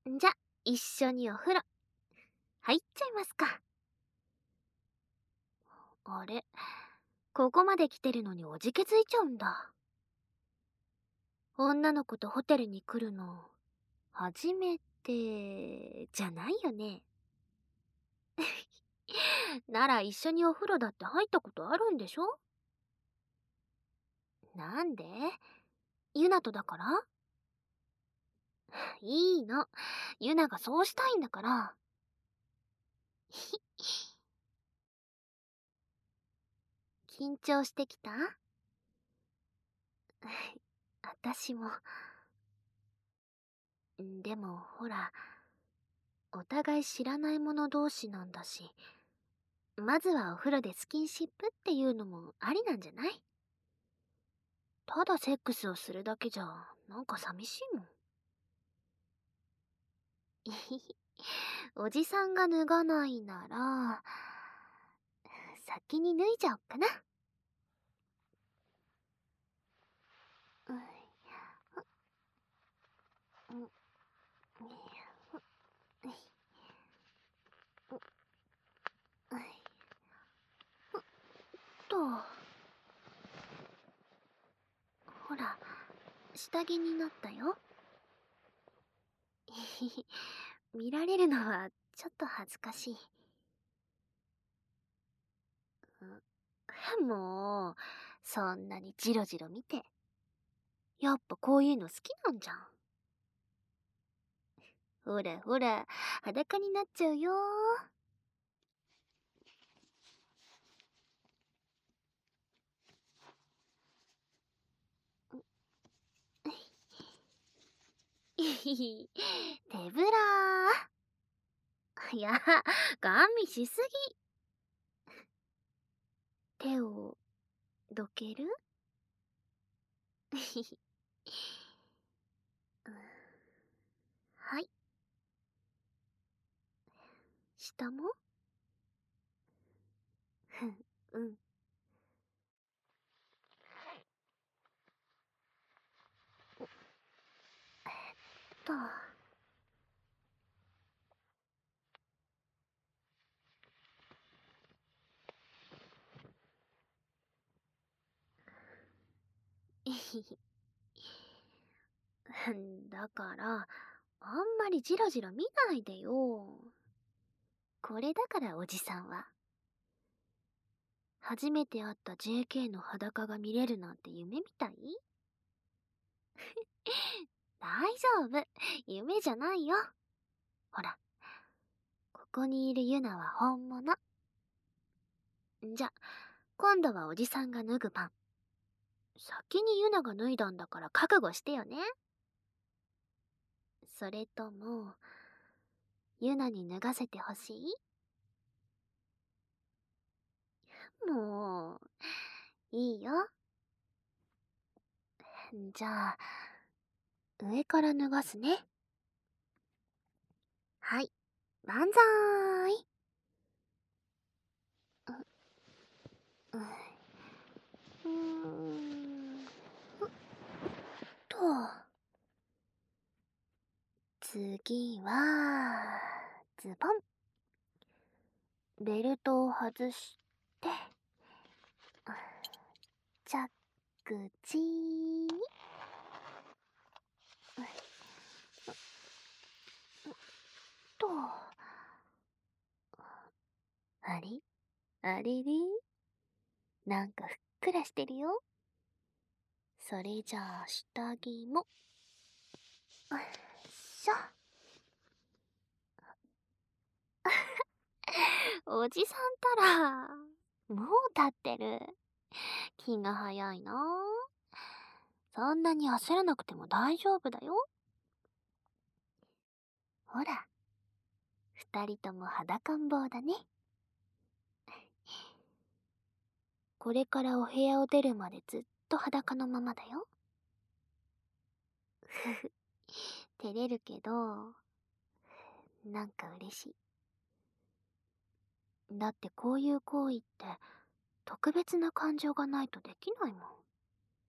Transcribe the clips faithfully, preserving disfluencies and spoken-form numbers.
じゃ、一緒にお風呂、入っちゃいますか。あれ、ここまで来てるのにおじけづいちゃうんだ。女の子とホテルに来るの、初めて、じゃないよね。なら一緒にお風呂だって入ったことあるんでしょ？なんで？ユナとだから？いいの。ユナがそうしたいんだから。緊張してきた？あたしも。でもほら、お互い知らない者同士なんだし、まずはお風呂でスキンシップっていうのもありなんじゃない？ただセックスをするだけじゃなんか寂しいもん。おじさんが脱がないなら先に脱いじゃおっかな。とほら、下着になったよ。見られるのはちょっと恥ずかしい。もう、そんなにジロジロ見て。やっぱこういうの好きなんじゃん。ほらほら、裸になっちゃうよ。手ぶらー。いや、ガン見しすぎ。手をどける？はい。下も？うん。と。だから、あんまりジロジロ見ないでよ。これだからおじさんは。初めて会った ジェーケー の裸が見れるなんて夢みたい？大丈夫。夢じゃないよ。ほら、ここにいるユナは本物。じゃ、今度はおじさんが脱ぐ番。先にユナが脱いだんだから覚悟してよね。それとも、ユナに脱がせてほしい？もう、いいよ。じゃあ、上から脱がすね。はい、万歳。う、うーん、と。次は、ズボン。ベルトを外して、着地に。と。あれあれれなんかふっくらしてるよ。それじゃあ下着も。よいしょ。おじさんたら、もう立ってる。気が早いな。そんなに焦らなくても大丈夫だよ。ほら、二人とも裸ん坊だね。これからお部屋を出るまでずっと裸のままだよ。ふふ、照れるけど、なんか嬉しい。だってこういう行為って特別な感情がないとできないもん。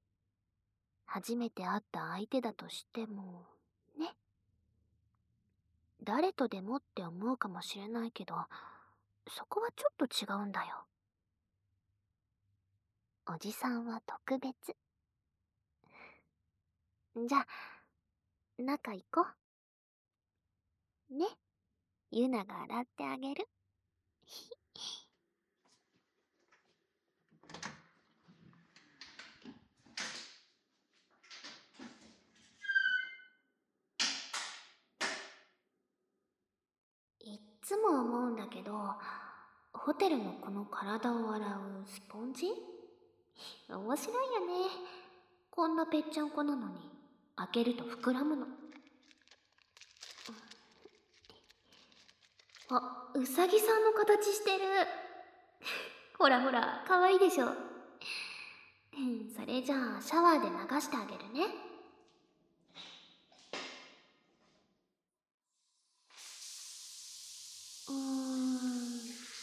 初めて会った相手だとしても、ね。 誰とでもって思うかもしれないけど、そこはちょっと違うんだよ。おじさんは特別。じゃあ、中行こう。ね。ユナが洗ってあげる。いっつも思うんだけど、ホテルのこの体を洗うスポンジ面白いよね。こんなぺっちゃんこなのに、開けると膨らむの。あ、うさぎさんの形してる。ほらほら、かわいいでしょ。それじゃあ、シャワーで流してあげるね。うーん。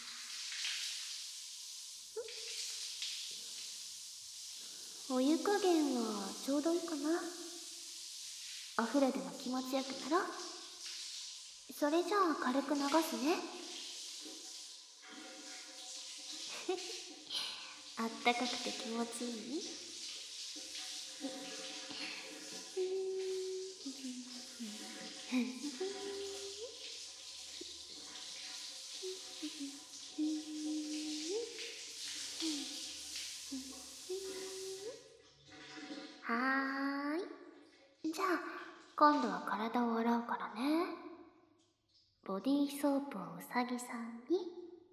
お湯加減はちょうどいいかな。お風呂でも気持ちよくなろう。それじゃあ軽く流すね。あったかくて気持ちいい？はーい。じゃあ、今度は体を洗うからね。ボディーソープをうさぎさんに。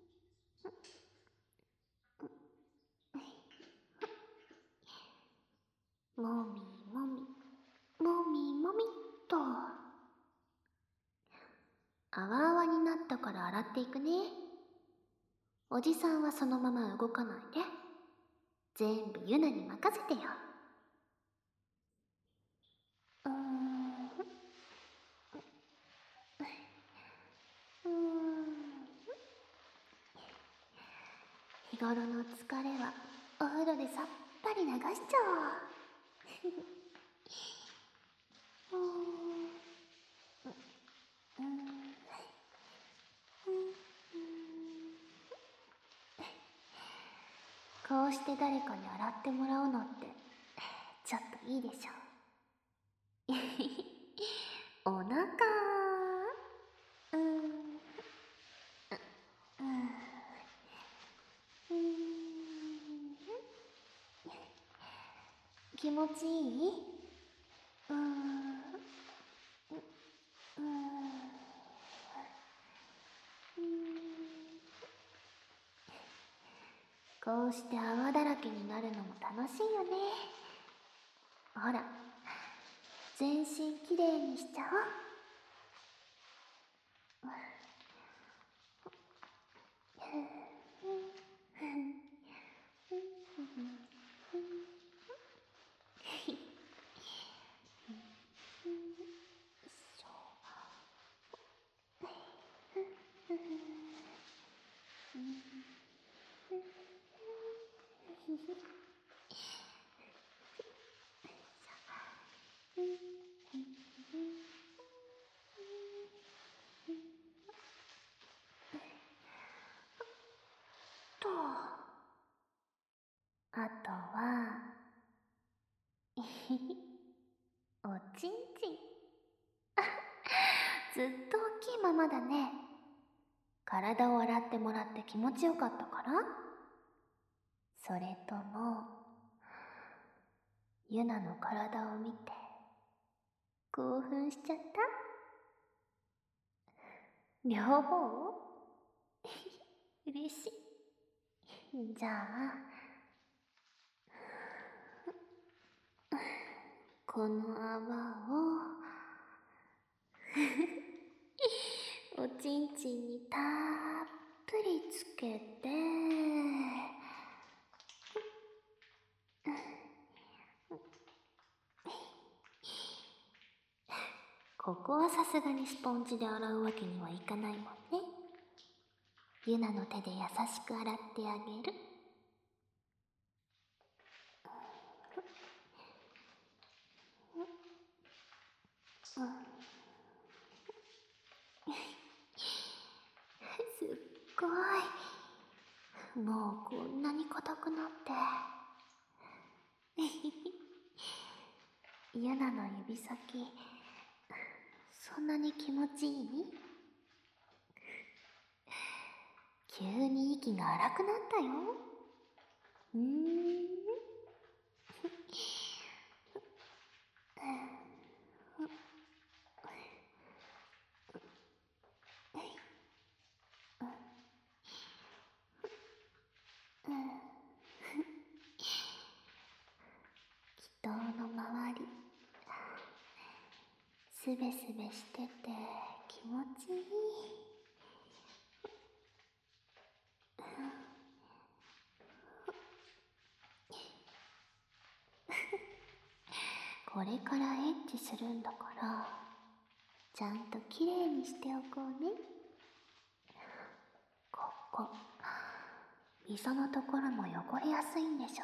もみもみ、もみもみっと。あわあわになったから洗っていくね。おじさんはそのまま動かないで。全部ユナに任せてよ。うーん。うーん。日頃の疲れはお風呂でさっぱり流しちゃおう。うーん。うーん。こうして誰かに洗ってもらうのってちょっといいでしょ。お腹。うーん。うーん。うーん。気持ちいい？うーん。うーん。うーん。こうして泡だらけになるのも楽しいよね。ほら、全身きれいにしちゃおう。と、あとは、おちんちん。ずっと大きいままだね。体を洗ってもらって気持ちよかったから？それとも、ユナの体を見て興奮しちゃった？両方？嬉しい。じゃあ、この泡をおちんちんにたっぷりつけて、ここはさすがにスポンジで洗うわけにはいかないもんね。ユナの手で優しく洗ってあげる。 い。もうこんなに硬くなって。ユナの指先、そんなに気持ちいい？急に息が荒くなったよ。うーん。祈祷の周り、すべすべしてて気持ちいい。これからエッチするんだから、ちゃんときれいにしておこうね。ここ、溝のところも汚れやすいんでし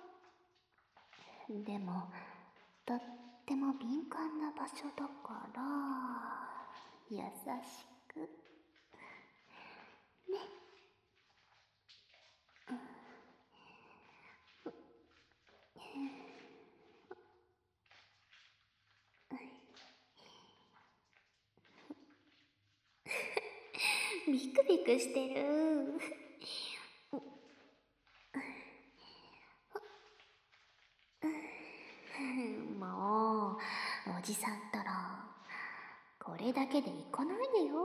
ょ？でも、とっても敏感な場所だから、優しく。ね。ビクビクしてる。もう、おじさんったら、これだけでいかないでよ。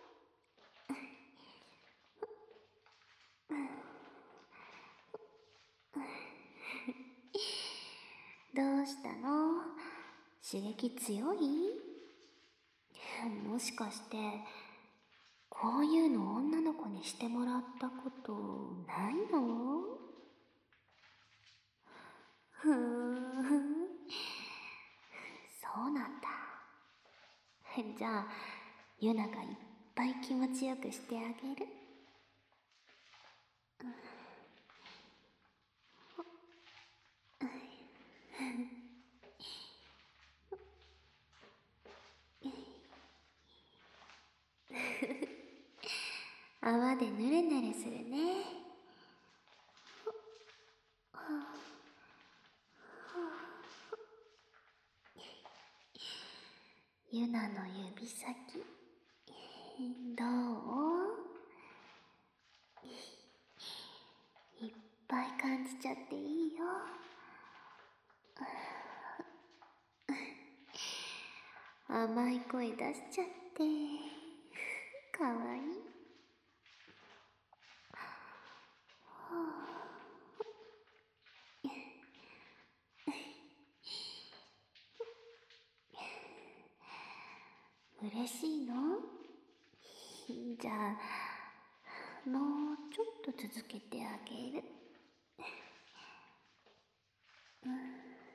どうしたの？刺激強い？もしかして、こういうの女の子にしてもらったことないの？ふーん、そうなんだ。じゃあ、ユナがいっぱい気持ちよくしてあげる。泡でぬれぬれするね。ユナの指先、どう？いっぱい感じちゃっていいよ。甘い声出しちゃって、かわいい。嬉しいの？じゃあ、もうちょっと続けてあげる。うん。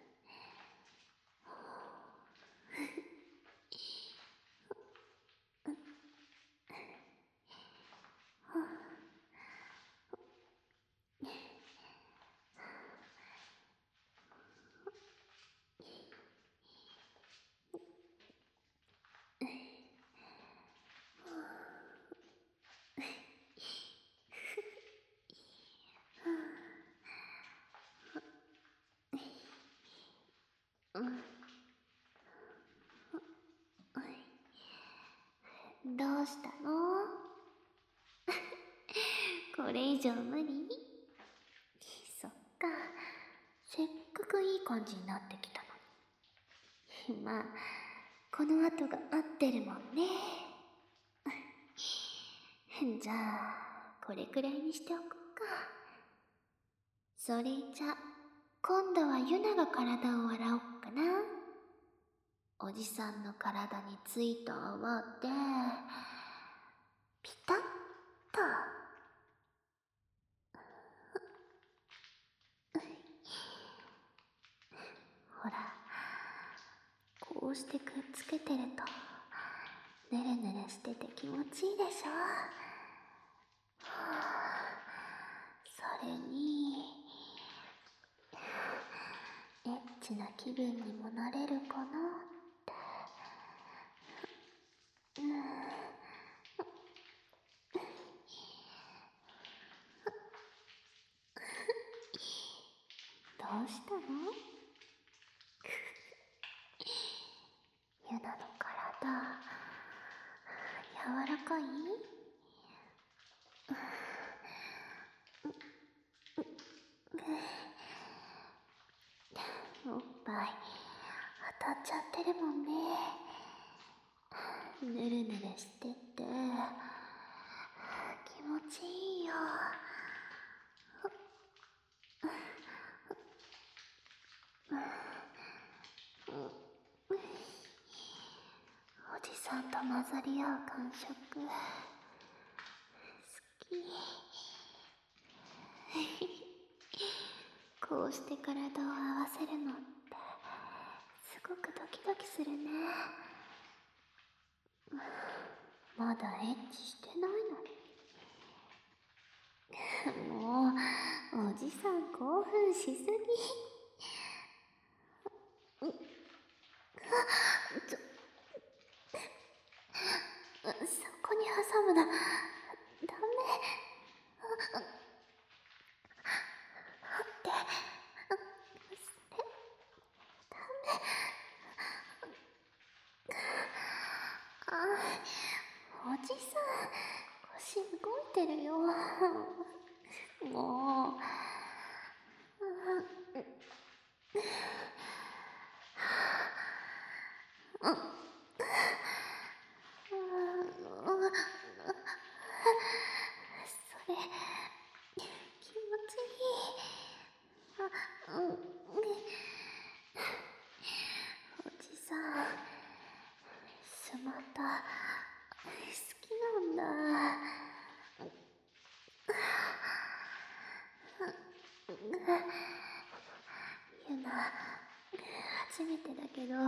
どうしたの？これ以上無理？そっか、せっかくいい感じになってきたのに。まあ、この後が合ってるもんね。じゃあ、これくらいにしておこうか。それじゃ、今度はユナが体を洗おっかな。おじさんの体についた泡で、ピタッと。ほら、こうしてくっつけてると、ぬるぬるしてて気持ちいいでしょ。それに、エッチな気分にもなれるかなって。うん。 柔らかい？おっぱい当たっちゃってるもんね。ぬるぬるしてって気持ちいいよ。おじさんと混ざり合う感触好き。こうして体を合わせるのってすごくドキドキするね。まだエッチしてないのに。もうおじさん興奮しすぎ。ちょそこに挟むのダメ。待って、それダメ。あ、おじさん腰動いてるよ。もうそれ気持ちいい。あ、うん、おじさんスマタ好きなんだ。ユナ初めてだけど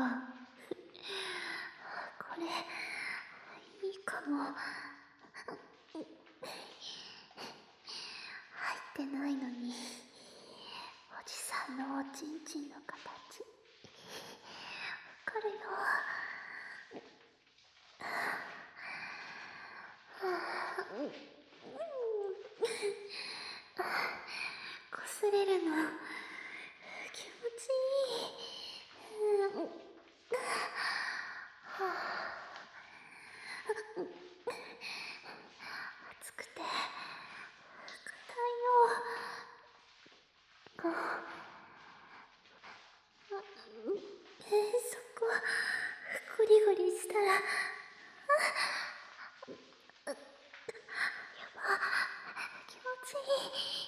これいいかも。入ってないのにおじさんのおちんちんの形わかるよ。こすれるの気持ちいい。うん、熱くて硬いよ。そこゴリゴリしたらやば、気持ちいい。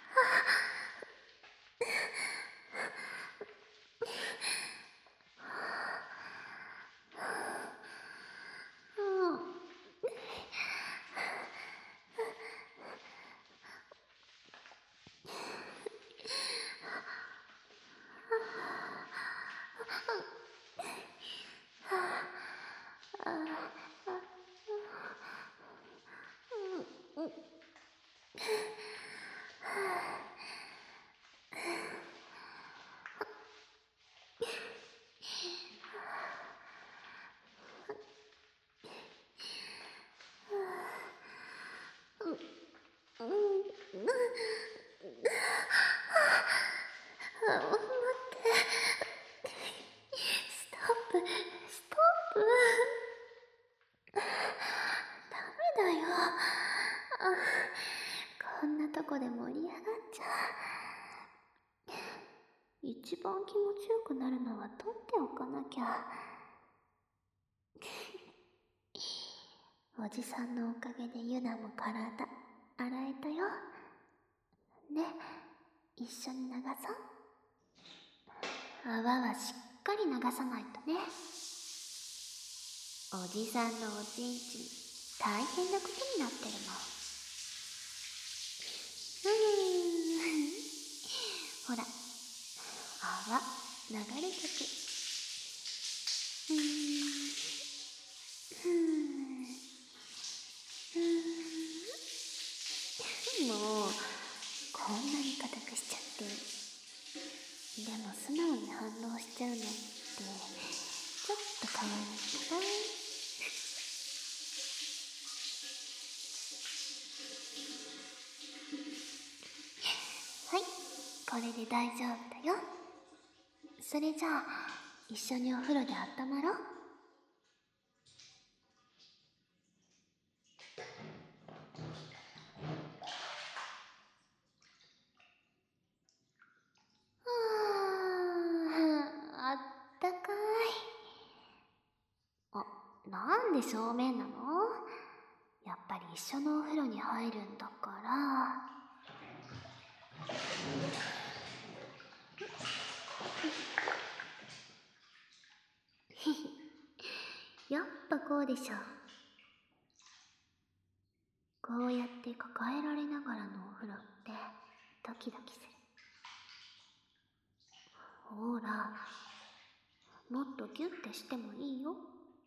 待って、ストップストップ。ダメだよ。こんなとこで盛り上がっちゃう。一番気持ちよくなるのは取っておかなきゃ。おじさんのおかげでユナも体洗えたよ。ね、一緒に流そう。泡はしっかり流さないとね。おじさんのおちんちん大変なことになってるもん。うーんほら泡流れてく。うーんふんふんもうこんなに硬くしちゃって。でも素直に反応しちゃうのってちょっと可愛いかな。はい、これで大丈夫だよ。それじゃあ一緒にお風呂で温まろう。 なんで正面なの？やっぱり一緒のお風呂に入るんだから。やっぱこうでしょ。こうやって抱えられながらのお風呂ってドキドキする。ほら、もっとギュッてしてもいいよ。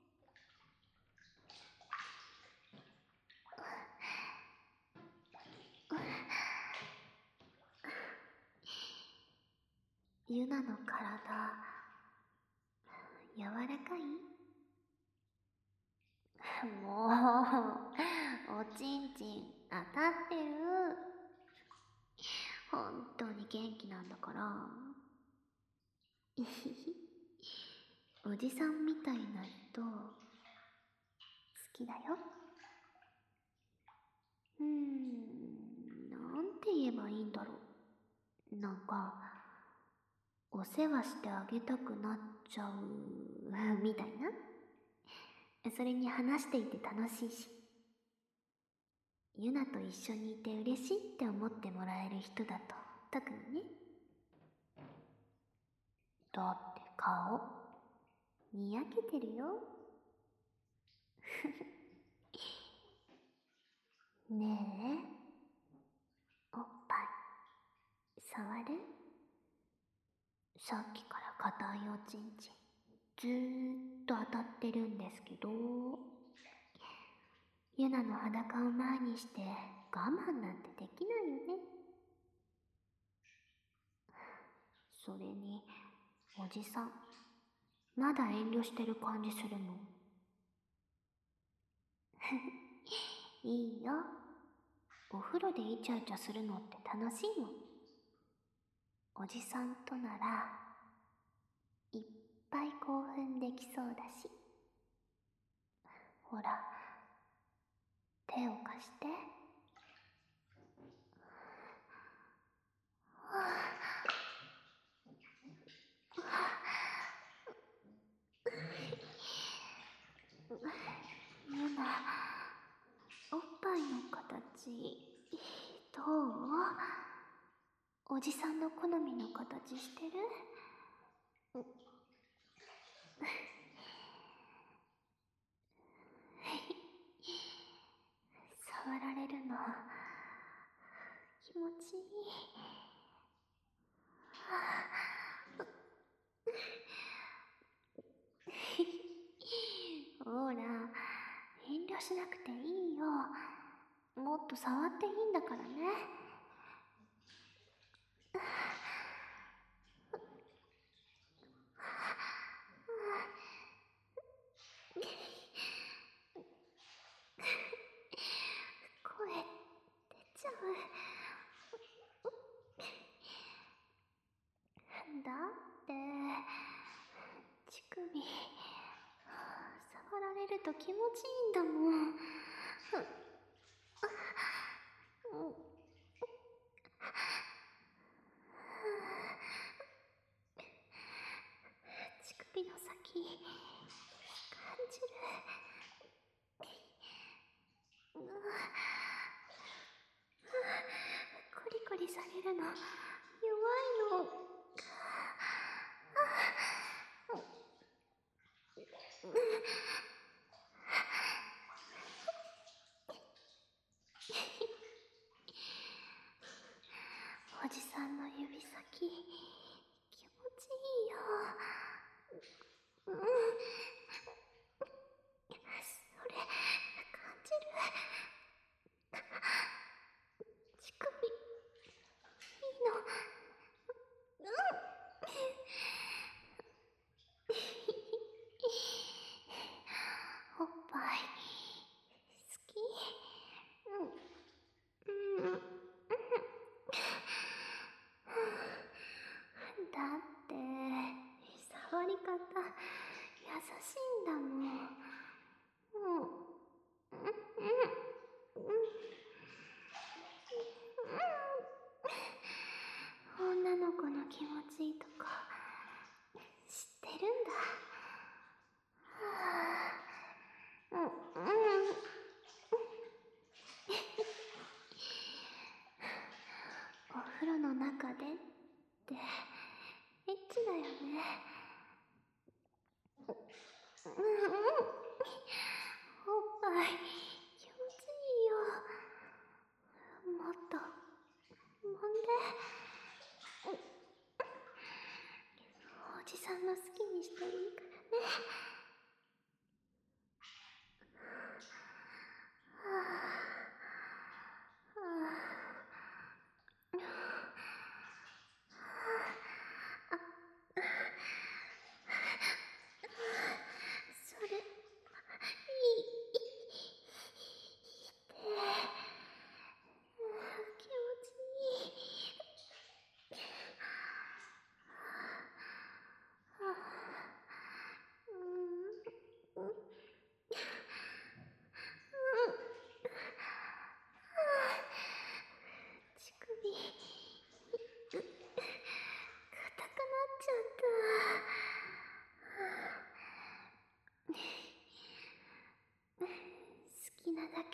ユナの体、柔らかい？もう、おちんちん当たってる。本当に元気なんだから。いひひ。おじさんみたいな人、好きだよ。うーん、なんて言えばいいんだろう。なんか、お世話してあげたくなっちゃう、みたいな。それに話していて楽しいし。ユナと一緒にいて嬉しいって思ってもらえる人だと特にね。だって顔にやけてるよ。ねえ、おっぱい触る？さっきから硬いおちんちんずーっと当たってるんですけど、ユナの裸を前にして我慢なんてできないよね。それにおじさんまだ遠慮してる感じするの。いいよ。お風呂でイチャイチャするのって楽しいもん。おじさんとならいっぱい興奮できそうだし。ほら、手を貸して。ユナ、おっぱいの形どう？おじさんの好みの形してる？触られるの気持ちいい。ほら、遠慮しなくていいよ。もっと触っていいんだからね。声出ちゃう。だって乳首触られると気持ちいいんだもん。乳首の先感じる。コリコリされるの弱いの。おじさんの指先気持ちいいよ。うん、それ感じる。乳首いいの。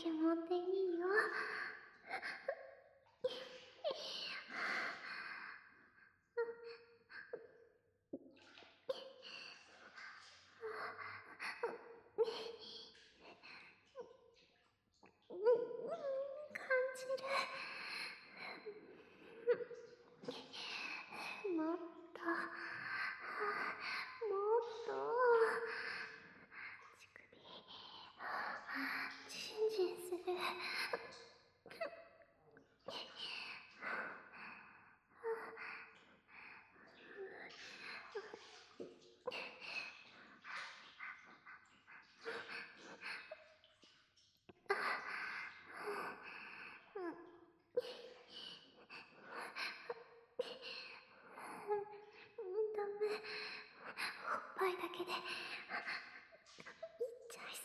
てもんでいいよ。感じる。もっと、もっと、乳首、ジンジンする。ダメ。おっぱいだけでいっちゃいそう。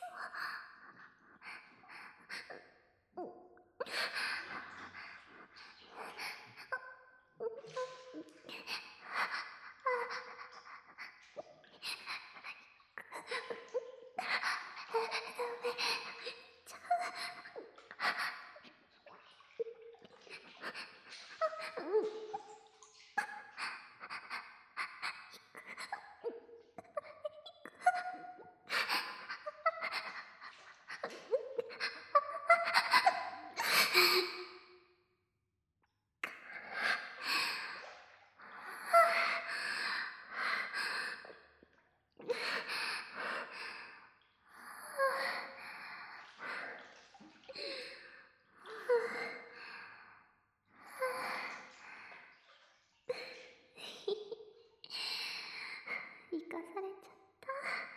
生かされちゃった。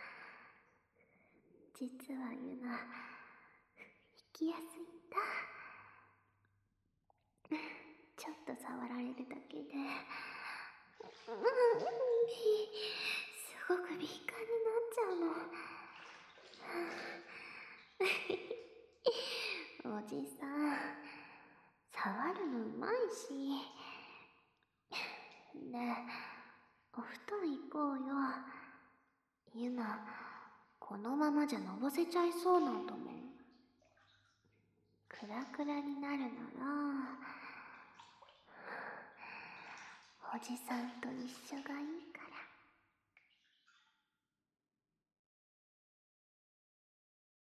実はユナ、生きやすいんだ。ちょっと触られるだけで、うん、すごく敏感になっちゃうの。おじさん、触るのうまいし。で、お布団行こうよ。ユナ、このままじゃのぼせちゃいそうなんだもん。クラクラになるなら、おじさんと一緒がいい